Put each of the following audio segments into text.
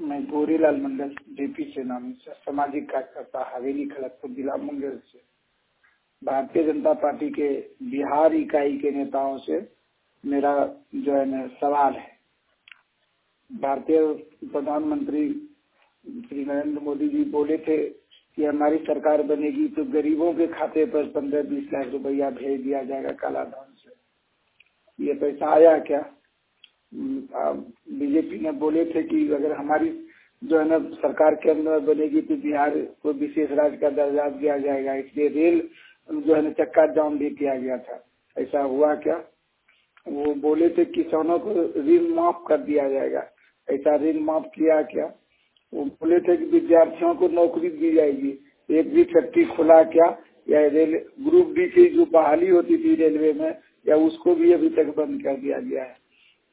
मैं गौरीलाल मंडल डीपी से नाम से सामाजिक कार्यकर्ता हवेली खड़गपुर जिला मुंगेर से भारतीय जनता पार्टी के बिहार इकाई के नेताओं से मेरा जो है न सवाल है। भारतीय प्रधानमंत्री श्री नरेंद्र मोदी जी बोले थे कि हमारी सरकार बनेगी तो गरीबों के खाते पर 15-20 लाख रुपया भेज दिया जाएगा काला धन से। ये पैसा आया क्या? बीजेपी ने बोले थे कि अगर हमारी जो है ना सरकार के अंदर बनेगी तो बिहार को विशेष राज्य का दर्जा दिया जाएगा, इसलिए रेल जो है ना चक्का जाम भी किया गया था। ऐसा हुआ क्या? वो बोले थे किसानों को ऋण माफ कर दिया जाएगा, ऐसा ऋण माफ किया क्या? वो बोले थे कि विद्यार्थियों को नौकरी दी जाएगी, एक भी फैक्ट्री खुला क्या? या रेल ग्रुप डी की जो बहाली होती थी रेलवे में, या उसको भी अभी तक बंद कर दिया गया है।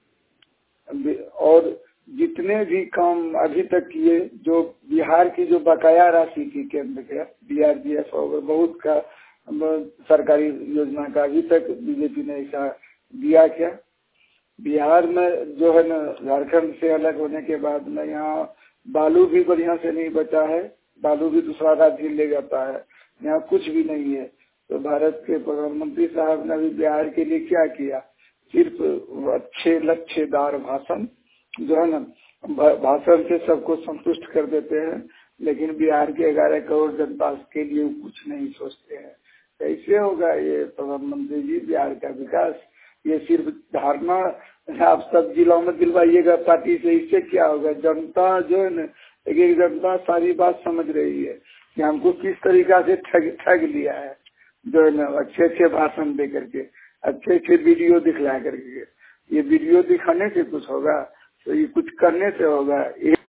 और जितने भी काम अभी तक किए, जो बिहार की जो बकाया राशि थी केंद्र के DRGF और बहुत का सरकारी योजना का, अभी तक बीजेपी ने ऐसा दिया क्या? बिहार में जो है ना झारखंड से अलग होने के बाद में यहाँ बालू भी बढ़िया से नहीं बचा है, बालू भी दूसरा राज्य ले जाता है, यहाँ कुछ भी नहीं है। तो भारत के प्रधानमंत्री साहब ने अभी बिहार के लिए क्या किया? सिर्फ अच्छे लक्ष्यदार भाषण, जो है ना भाषण से सबको संतुष्ट कर देते हैं, लेकिन बिहार के 11 करोड़ जनता के लिए कुछ नहीं सोचते हैं। कैसे होगा ये प्रधानमंत्री जी बिहार का विकास? ये सिर्फ धारणा आप सब जिलों में दिलवाइएगा पार्टी से, इससे क्या होगा? जनता जो है न, एक जनता सारी बात समझ रही है कि हमको किस तरीका से ठग लिया है, जो है न अच्छे भाषण दे करके, अच्छे वीडियो दिखला करके। ये वीडियो दिखाने से कुछ होगा? तो ये कुछ करने से होगा।